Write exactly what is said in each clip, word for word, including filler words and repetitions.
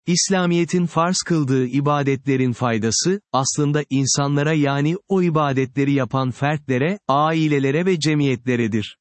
İslamiyet'in farz kıldığı ibadetlerin faydası, aslında insanlara yani o ibadetleri yapan fertlere, ailelere ve cemiyetleredir.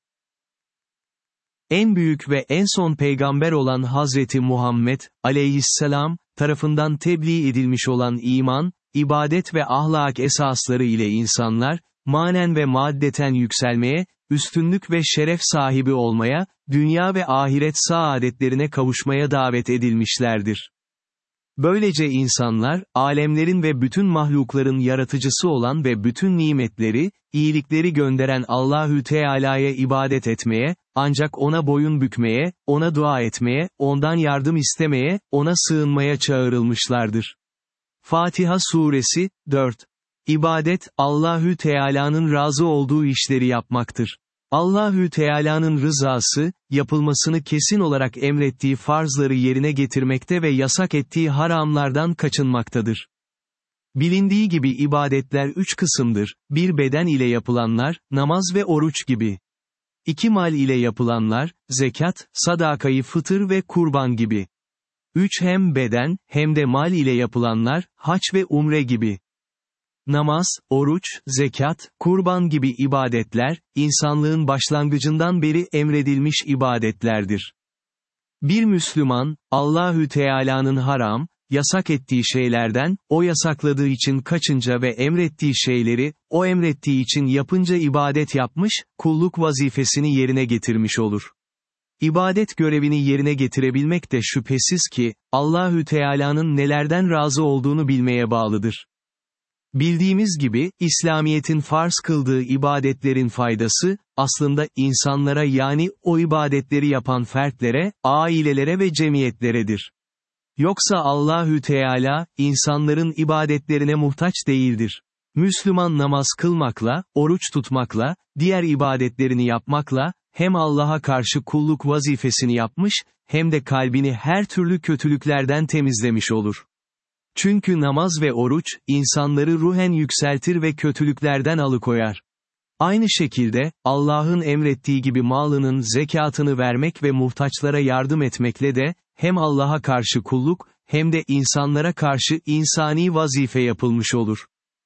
En büyük ve en son peygamber olan Hazreti Muhammed, aleyhisselam, tarafından tebliğ edilmiş olan iman, ibadet ve ahlak esasları ile insanlar, manen ve maddeten yükselmeye, üstünlük ve şeref sahibi olmaya, dünya ve ahiret saadetlerine kavuşmaya davet edilmişlerdir. Böylece insanlar, alemlerin ve bütün mahlukların yaratıcısı olan ve bütün nimetleri, iyilikleri gönderen Allahü Teala'ya ibadet etmeye, ancak ona boyun bükmeye, ona dua etmeye, ondan yardım istemeye, ona sığınmaya çağrılmışlardır. Fatiha Suresi, dört. İbadet, Allahü Teala'nın razı olduğu işleri yapmaktır. Allahü Teala'nın rızası, yapılmasını kesin olarak emrettiği farzları yerine getirmekte ve yasak ettiği haramlardan kaçınmaktadır. Bilindiği gibi ibadetler üç kısımdır: bir beden ile yapılanlar, namaz ve oruç gibi. İki mal ile yapılanlar, zekat, sadakayı fıtır ve kurban gibi. Üç hem beden, hem de mal ile yapılanlar, hac ve umre gibi. Namaz, oruç, zekat, kurban gibi ibadetler, insanlığın başlangıcından beri emredilmiş ibadetlerdir. Bir Müslüman, Allahü Teala'nın haram, yasak ettiği şeylerden, o yasakladığı için kaçınca ve emrettiği şeyleri, o emrettiği için yapınca ibadet yapmış, kulluk vazifesini yerine getirmiş olur. İbadet görevini yerine getirebilmek de şüphesiz ki, Allahü Teala'nın nelerden razı olduğunu bilmeye bağlıdır. Bildiğimiz gibi, İslamiyet'in farz kıldığı ibadetlerin faydası, aslında insanlara yani o ibadetleri yapan fertlere, ailelere ve cemiyetleredir. Yoksa Allahü Teala, insanların ibadetlerine muhtaç değildir. Müslüman namaz kılmakla, oruç tutmakla, diğer ibadetlerini yapmakla, hem Allah'a karşı kulluk vazifesini yapmış, hem de kalbini her türlü kötülüklerden temizlemiş olur. Çünkü namaz ve oruç, insanları ruhen yükseltir ve kötülüklerden alıkoyar. Aynı şekilde, Allah'ın emrettiği gibi malının zekatını vermek ve muhtaçlara yardım etmekle de, hem Allah'a karşı kulluk, hem de insanlara karşı insani vazife yapılmış olur.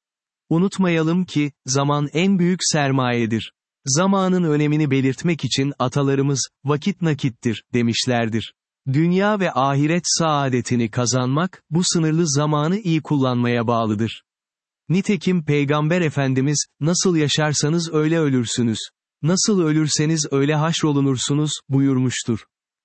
Unutmayalım ki, zaman en büyük sermayedir. Zamanın önemini belirtmek için atalarımız, vakit nakittir, demişlerdir. Dünya ve ahiret saadetini kazanmak, bu sınırlı zamanı iyi kullanmaya bağlıdır. Nitekim Peygamber Efendimiz, nasıl yaşarsanız öyle ölürsünüz. Nasıl ölürseniz öyle haşrolunursunuz, buyurmuştur.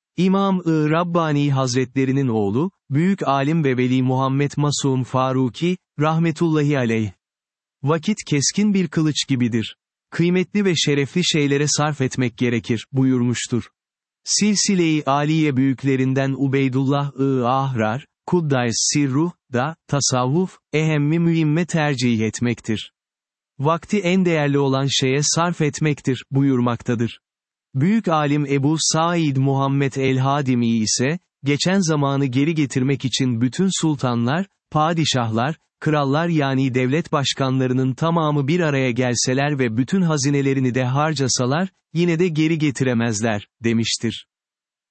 İmam-ı Rabbani Hazretlerinin oğlu, büyük alim ve veli Muhammed Masum Faruki, rahmetullahi aleyh. Vakit keskin bir kılıç gibidir. Kıymetli ve şerefli şeylere sarf etmek gerekir, buyurmuştur. Silsile-i Aliye büyüklerinden Ubeydullah-ı Ahrar, Kuddays Sirruh, da, tasavvuf, ehemmi mühimme tercih etmektir. Vakti en değerli olan şeye sarf etmektir, buyurmaktadır. Büyük alim Ebu Said Muhammed el-Hadimi ise, geçen zamanı geri getirmek için bütün sultanlar, padişahlar, krallar yani devlet başkanlarının tamamı bir araya gelseler ve bütün hazinelerini de harcasalar, yine de geri getiremezler, demiştir.